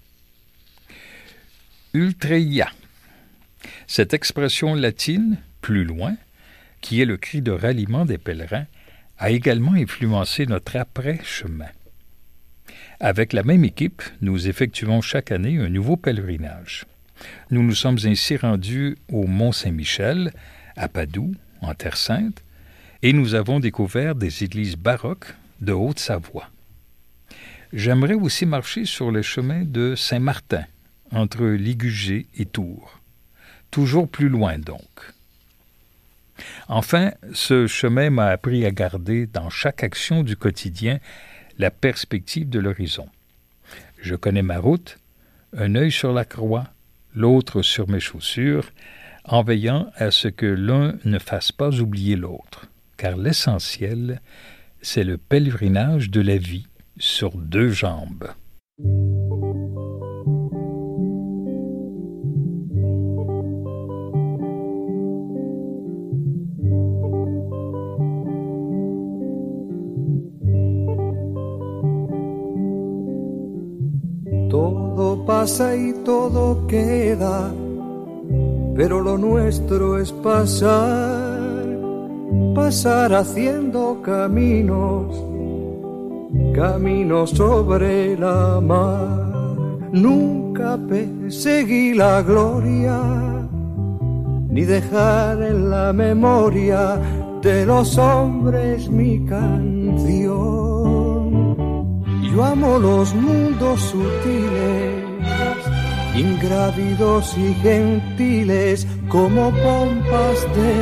Ultreia. Cette expression latine, plus loin, qui est le cri de ralliement des pèlerins, a également influencé notre après-chemin. Avec la même équipe, nous effectuons chaque année un nouveau pèlerinage. Nous nous sommes ainsi rendus au Mont-Saint-Michel, à Padoue, en Terre Sainte, et nous avons découvert des églises baroques de Haute-Savoie. J'aimerais aussi marcher sur le chemin de Saint-Martin, entre Ligugé et Tours. Toujours plus loin donc. Enfin, ce chemin m'a appris à garder dans chaque action du quotidien la perspective de l'horizon. Je connais ma route, un œil sur la croix, l'autre sur mes chaussures, en veillant à ce que l'un ne fasse pas oublier l'autre, car l'essentiel, c'est le pèlerinage de la vie sur deux jambes. Todo pasa y todo queda, pero lo nuestro es pasar, pasar haciendo caminos, caminos sobre la mar. Nunca perseguí la gloria, ni dejar en la memoria de los hombres mi canción. Yo amo los mundos sutiles, ingrávidos y gentiles, como pompas de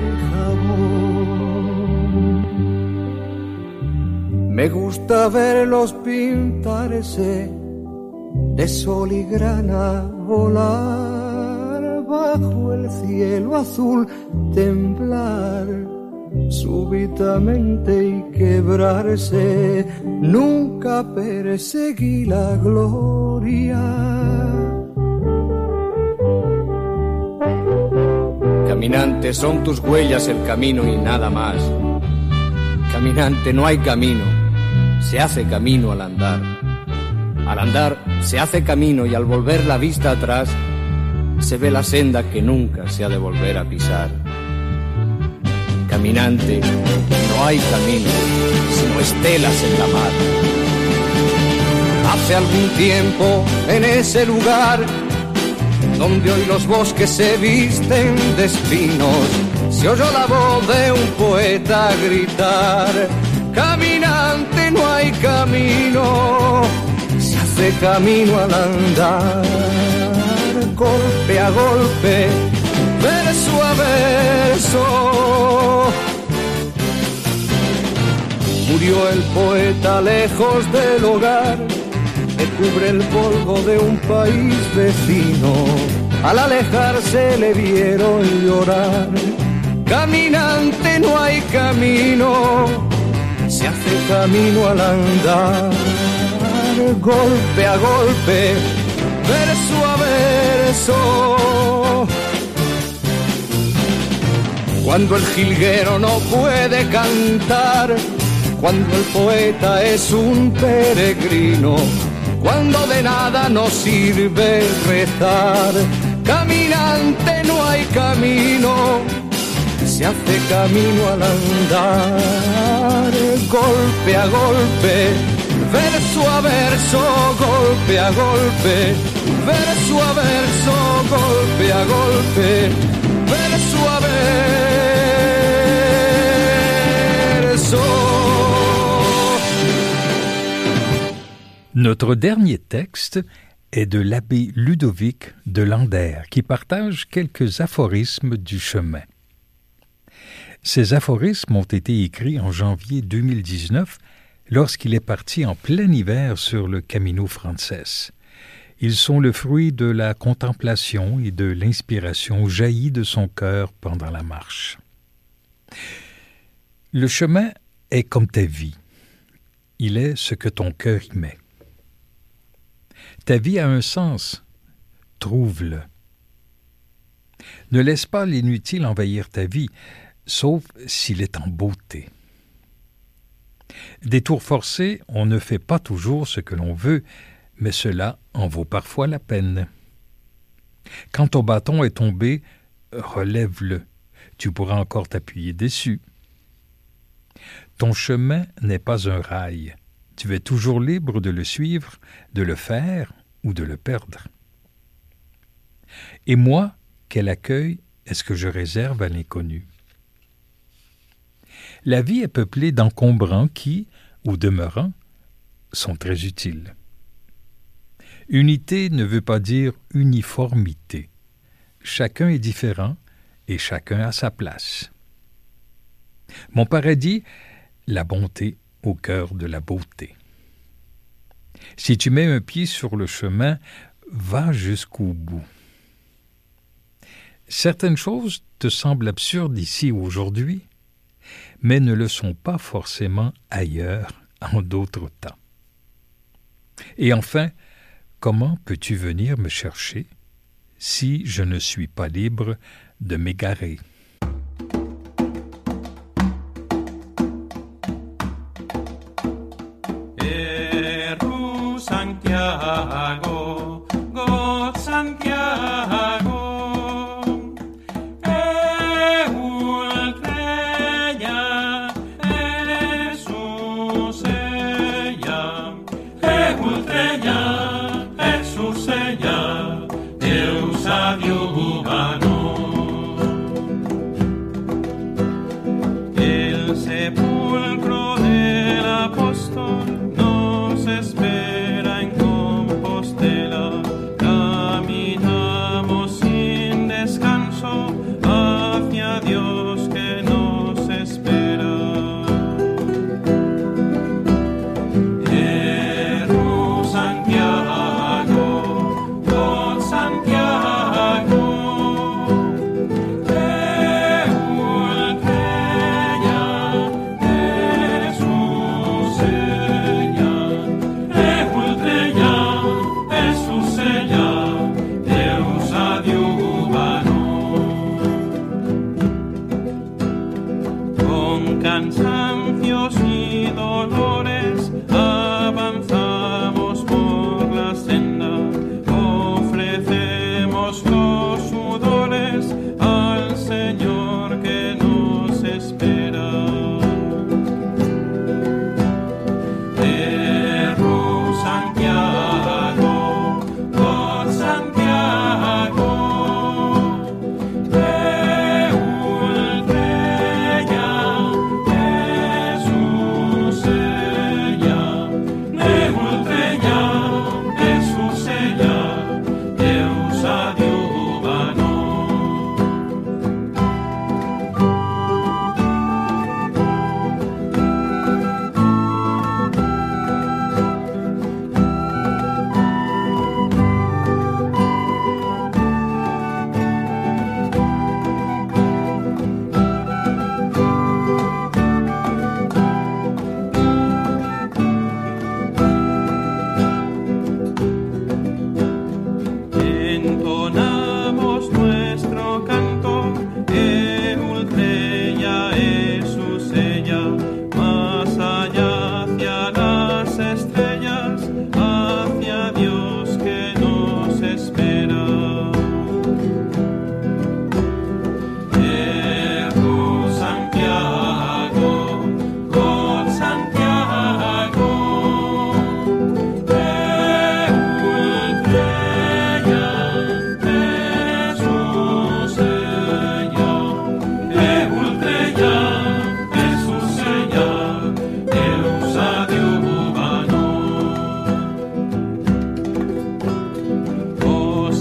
jabón. Me gusta verlos pintarse de sol y grana, volar bajo el cielo azul, temblar súbitamente y quebrarse. Nunca perseguí la gloria. Caminante, son tus huellas el camino y nada más. Caminante, no hay camino, se hace camino al andar. Al andar se hace camino y al volver la vista atrás se ve la senda que nunca se ha de volver a pisar. Caminante, no hay camino, sino estelas en la mar. Hace algún tiempo en ese lugar donde hoy los bosques se visten de espinos, se oyó la voz de un poeta gritar: caminante, no hay camino, se hace camino al andar. Golpe a golpe, verso a verso, murió el poeta lejos del hogar que cubre el polvo de un país vecino. Al alejarse le vieron llorar. Caminante, no hay camino, se hace camino al andar. Golpe a golpe, verso a verso. Cuando el jilguero no puede cantar, cuando el poeta es un peregrino, cuando de nada nos sirve rezar. Caminante, no hay camino, se hace camino al andar. Golpe a golpe, verso a verso, golpe a golpe, verso a verso, golpe a golpe, verso a verso. Notre dernier texte est de l'abbé Ludovic de Lander, qui partage quelques aphorismes du chemin. Ces aphorismes ont été écrits en janvier deux mille dix-neuf, lorsqu'il est parti en plein hiver sur le Camino Frances. Ils sont le fruit de la contemplation et de l'inspiration jaillie de son cœur pendant la marche. Le chemin est comme ta vie. Il est ce que ton cœur y met. Ta vie a un sens. Trouve-le. Ne laisse pas l'inutile envahir ta vie, sauf s'il est en beauté. Des tours forcés, on ne fait pas toujours ce que l'on veut, mais cela en vaut parfois la peine. Quand ton bâton est tombé, relève-le. Tu pourras encore t'appuyer dessus. Ton chemin n'est pas un rail. Tu es toujours libre de le suivre, de le faire ou de le perdre. Et moi, quel accueil est-ce que je réserve à l'inconnu? La vie est peuplée d'encombrants qui, au demeurant, sont très utiles. Unité ne veut pas dire uniformité. Chacun est différent et chacun a sa place. Mon paradis, la bonté au cœur de la beauté. Si tu mets un pied sur le chemin, va jusqu'au bout. Certaines choses te semblent absurdes ici aujourd'hui, mais ne le sont pas forcément ailleurs en d'autres temps. Et enfin, comment peux-tu venir me chercher si je ne suis pas libre de m'égarer? Eru Santiago, God Santiago, Eultreya, Jesus ella, Eultreya, Jesus ella, Deus adiuvano.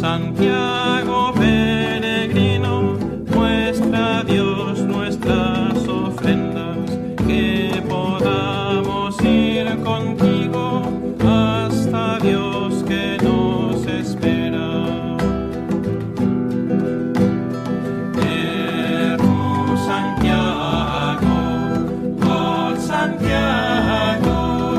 Santiago peregrino, muestra a Dios nuestras ofrendas, que podamos ir contigo hasta Dios que nos espera. Eru Santiago, oh Santiago,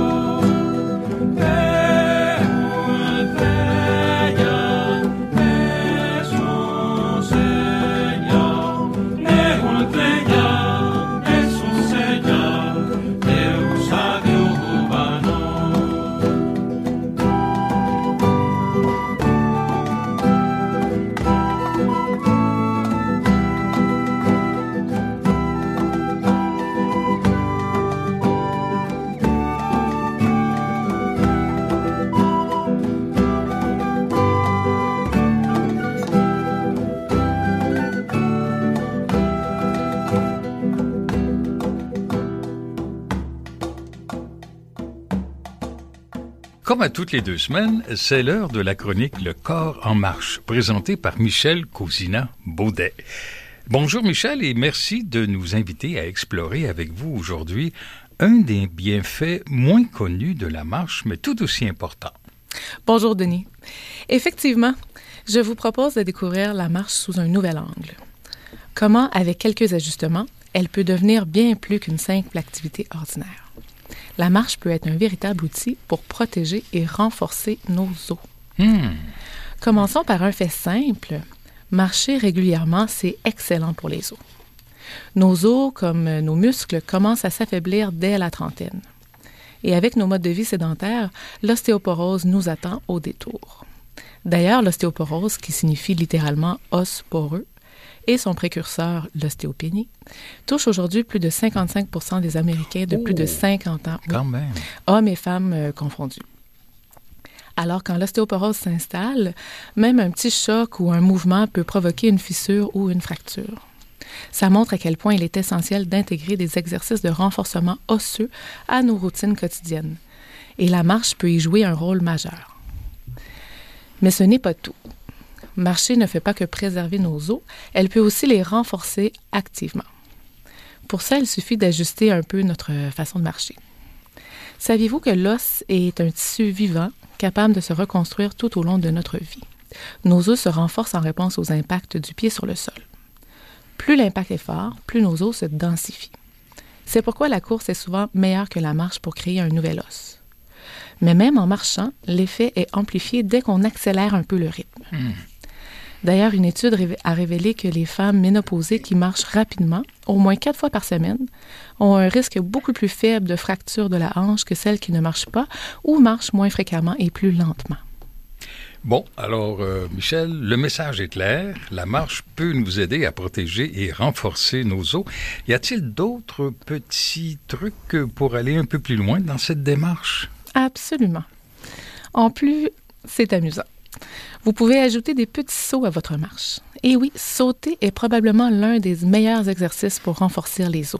Comme à toutes les deux semaines, c'est l'heure de la chronique Le Corps en marche, présentée par Michel Cousina-Baudet. Bonjour Michel et merci de nous inviter à explorer avec vous aujourd'hui un des bienfaits moins connus de la marche, mais tout aussi important. Bonjour Denis. Effectivement, je vous propose de découvrir la marche sous un nouvel angle. Comment, avec quelques ajustements, elle peut devenir bien plus qu'une simple activité ordinaire. La marche peut être un véritable outil pour protéger et renforcer nos os. Hmm. Commençons par un fait simple. Marcher régulièrement, c'est excellent pour les os. Nos os, comme nos muscles, commencent à s'affaiblir dès la trentaine. Et avec nos modes de vie sédentaires, l'ostéoporose nous attend au détour. D'ailleurs, l'ostéoporose, qui signifie littéralement « os poreux », et son précurseur, l'ostéopénie, touche aujourd'hui plus de cinquante-cinq pour cent des Américains de oh, plus de cinquante ans. Quand même. Hommes et femmes euh, confondus. Alors, quand l'ostéoporose s'installe, même un petit choc ou un mouvement peut provoquer une fissure ou une fracture. Ça montre à quel point il est essentiel d'intégrer des exercices de renforcement osseux à nos routines quotidiennes. Et la marche peut y jouer un rôle majeur. Mais ce n'est pas tout. Marcher ne fait pas que préserver nos os, elle peut aussi les renforcer activement. Pour ça, il suffit d'ajuster un peu notre façon de marcher. Saviez-vous que l'os est un tissu vivant, capable de se reconstruire tout au long de notre vie? Nos os se renforcent en réponse aux impacts du pied sur le sol. Plus l'impact est fort, plus nos os se densifient. C'est pourquoi la course est souvent meilleure que la marche pour créer un nouvel os. Mais même en marchant, l'effet est amplifié dès qu'on accélère un peu le rythme. Mmh. D'ailleurs, une étude a révélé que les femmes ménopausées qui marchent rapidement, au moins quatre fois par semaine, ont un risque beaucoup plus faible de fracture de la hanche que celles qui ne marchent pas ou marchent moins fréquemment et plus lentement. Bon, alors, euh, Michel, le message est clair. La marche peut nous aider à protéger et renforcer nos os. Y a-t-il d'autres petits trucs pour aller un peu plus loin dans cette démarche? Absolument. En plus, c'est amusant. Vous pouvez ajouter des petits sauts à votre marche. Et oui, sauter est probablement l'un des meilleurs exercices pour renforcer les os.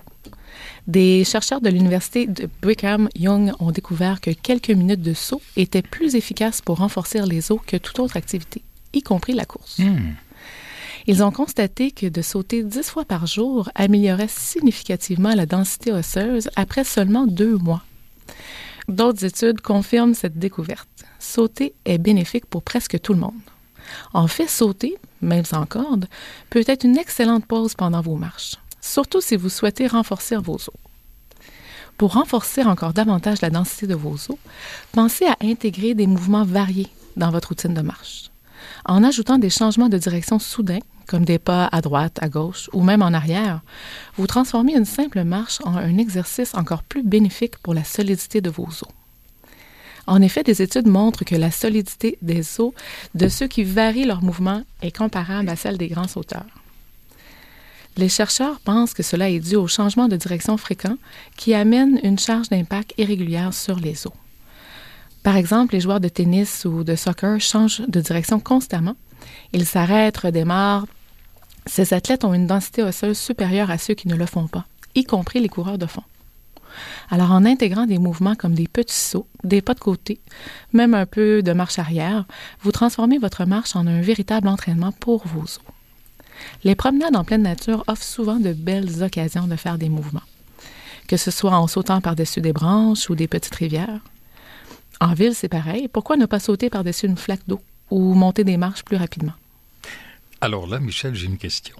Des chercheurs de l'université de Brigham Young ont découvert que quelques minutes de saut étaient plus efficaces pour renforcer les os que toute autre activité, y compris la course. Mmh. Ils ont constaté que de sauter dix fois par jour améliorait significativement la densité osseuse après seulement deux mois. D'autres études confirment cette découverte. Sauter est bénéfique pour presque tout le monde. En fait, sauter, même sans corde, peut être une excellente pause pendant vos marches, surtout si vous souhaitez renforcer vos os. Pour renforcer encore davantage la densité de vos os, pensez à intégrer des mouvements variés dans votre routine de marche. En ajoutant des changements de direction soudains, comme des pas à droite, à gauche ou même en arrière, vous transformez une simple marche en un exercice encore plus bénéfique pour la solidité de vos os. En effet, des études montrent que la solidité des os de ceux qui varient leur mouvement est comparable à celle des grands sauteurs. Les chercheurs pensent que cela est dû au changement de direction fréquent qui amène une charge d'impact irrégulière sur les os. Par exemple, les joueurs de tennis ou de soccer changent de direction constamment. Ils s'arrêtent, redémarrent. Ces athlètes ont une densité osseuse supérieure à ceux qui ne le font pas, y compris les coureurs de fond. Alors, en intégrant des mouvements comme des petits sauts, des pas de côté, même un peu de marche arrière, vous transformez votre marche en un véritable entraînement pour vos os. Les promenades en pleine nature offrent souvent de belles occasions de faire des mouvements, que ce soit en sautant par-dessus des branches ou des petites rivières. En ville, c'est pareil. Pourquoi ne pas sauter par-dessus une flaque d'eau ou monter des marches plus rapidement? Alors là, Michel, j'ai une question.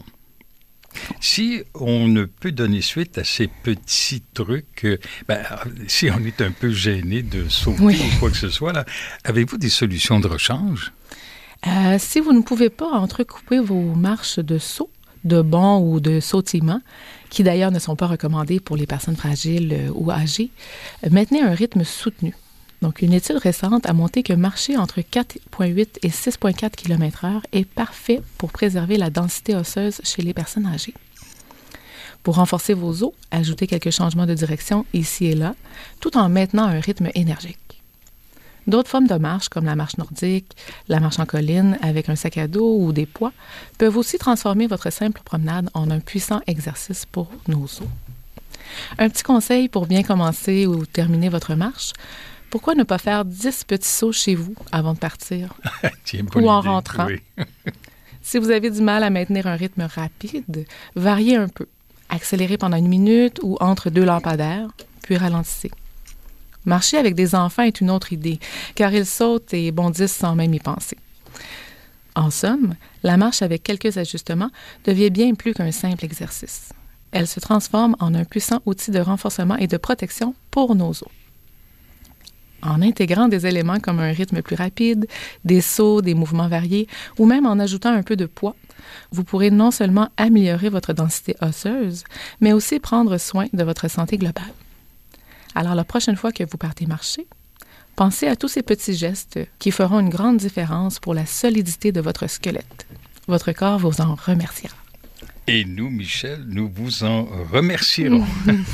Si on ne peut donner suite à ces petits trucs, ben, si on est un peu gêné de sauter oui. ou quoi que ce soit, là, avez-vous des solutions de rechange? Euh, si vous ne pouvez pas entrecouper vos marches de saut, de bond ou de sautillement, qui d'ailleurs ne sont pas recommandés pour les personnes fragiles euh, ou âgées, euh, maintenez un rythme soutenu. Donc, une étude récente a montré que marcher entre quatre virgule huit et six virgule quatre kilomètres heure est parfait pour préserver la densité osseuse chez les personnes âgées. Pour renforcer vos os, ajoutez quelques changements de direction ici et là, tout en maintenant un rythme énergique. D'autres formes de marche, comme la marche nordique, la marche en colline avec un sac à dos ou des poids, peuvent aussi transformer votre simple promenade en un puissant exercice pour nos os. Un petit conseil pour bien commencer ou terminer votre marche, pourquoi ne pas faire dix petits sauts chez vous avant de partir ou en idée. rentrant? Oui. Si vous avez du mal à maintenir un rythme rapide, variez un peu. Accélérez pendant une minute ou entre deux lampadaires, puis ralentissez. Marcher avec des enfants est une autre idée, car ils sautent et bondissent sans même y penser. En somme, la marche avec quelques ajustements devient bien plus qu'un simple exercice. Elle se transforme en un puissant outil de renforcement et de protection pour nos os. En intégrant des éléments comme un rythme plus rapide, des sauts, des mouvements variés, ou même en ajoutant un peu de poids, vous pourrez non seulement améliorer votre densité osseuse, mais aussi prendre soin de votre santé globale. Alors, la prochaine fois que vous partez marcher, pensez à tous ces petits gestes qui feront une grande différence pour la solidité de votre squelette. Votre corps vous en remerciera. Et nous, Michel, nous vous en remercierons.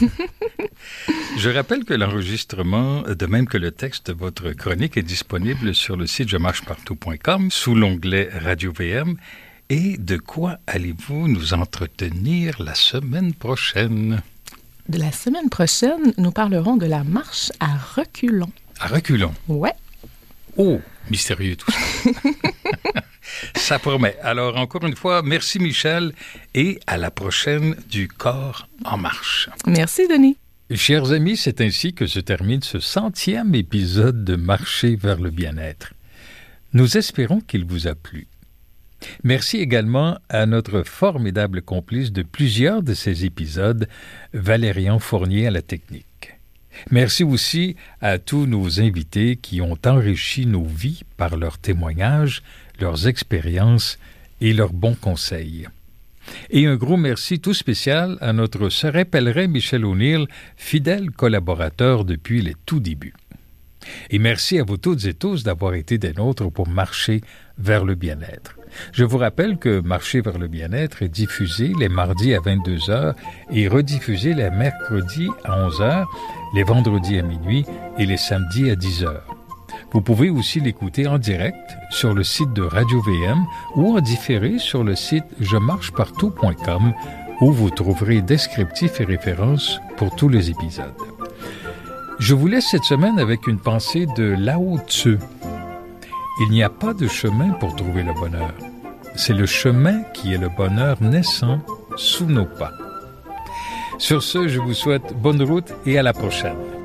Je rappelle que l'enregistrement, de même que le texte de votre chronique, est disponible sur le site je marche partout point com sous l'onglet Radio V M. Et de quoi allez-vous nous entretenir la semaine prochaine? De la semaine prochaine, nous parlerons de la marche à reculons. À reculons? Ouais. Oh, mystérieux tout ça. Ça promet. Alors, encore une fois, merci Michel et à la prochaine du Corps en marche. Merci Denis. Chers amis, c'est ainsi que se termine ce centième épisode de Marcher vers le bien-être. Nous espérons qu'il vous a plu. Merci également à notre formidable complice de plusieurs de ces épisodes, Valérian Fournier à la technique. Merci aussi à tous nos invités qui ont enrichi nos vies par leurs témoignages, leurs expériences et leurs bons conseils. Et un gros merci tout spécial à notre serein pèlerin Michel O'Neill, fidèle collaborateur depuis les tout débuts. Et merci à vous toutes et tous d'avoir été des nôtres pour marcher vers le bien-être. Je vous rappelle que Marcher vers le bien-être est diffusé les mardis à vingt-deux heures et rediffusé les mercredis à onze heures, les vendredis à minuit et les samedis à dix heures. Vous pouvez aussi l'écouter en direct sur le site de Radio V M ou en différé sur le site je marche partout point com où vous trouverez descriptifs et références pour tous les épisodes. Je vous laisse cette semaine avec une pensée de Lao Tzu. Il n'y a pas de chemin pour trouver le bonheur. C'est le chemin qui est le bonheur naissant sous nos pas. Sur ce, je vous souhaite bonne route et à la prochaine.